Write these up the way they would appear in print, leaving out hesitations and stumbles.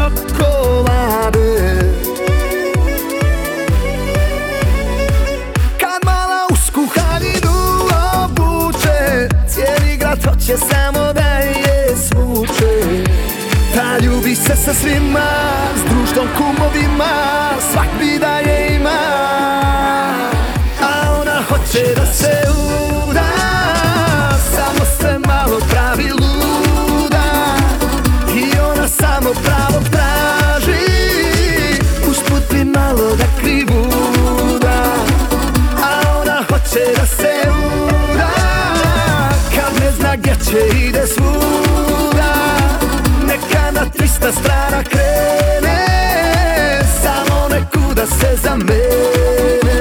čokolade. Kad mala usku haljinu obuče, cijeli grad hoće samo da je svuče. Ta ljubi se sa svima, s društvom kumovima, svak bi da je ima. A ona hoće da se uda, samo se malo pravi luda. I ona samo pravo traži, usput bi malo da krivuda. A ona hoće da se uda, kad ne zna gdje će ide svuda. Neka na 300 strana krene, samo nekuda se zamene.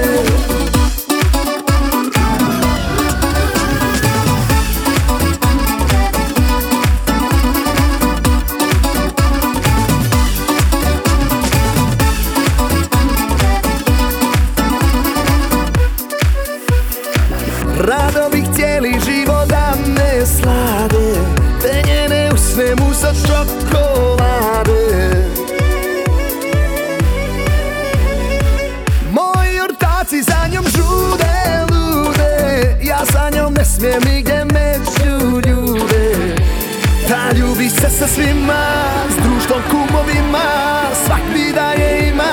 Rado bih cijeli život da me slade, te njene usne musa čokolade. Moji ortaci za njom žude lude, ja sa njom ne smijem nigdje među ljude. Ta ljubi se sa svima, s društvom kumovima, svak bi da je ima.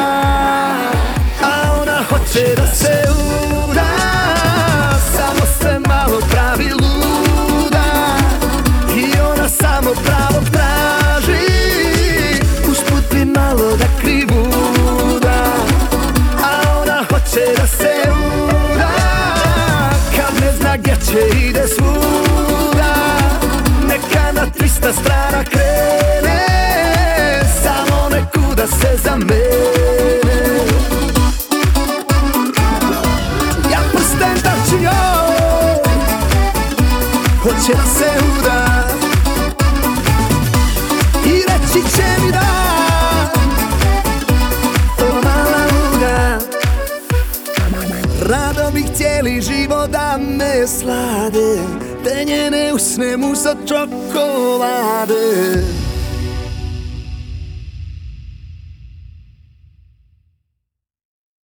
A ona hoće da se uda, samo se malo pravi luda. I ona samo pravo traži, usput bi malo da krivuda. A ona hoće da se uda, kad ne zna gdje će ide svuda. Neka na 300 strana krene, samo nekuda se zamene. Ja prsten daću joj, hoće da se uda i reći će mi da, o mala luda. Rado bih cijeli život da me slade, te njene usne musa čokolade.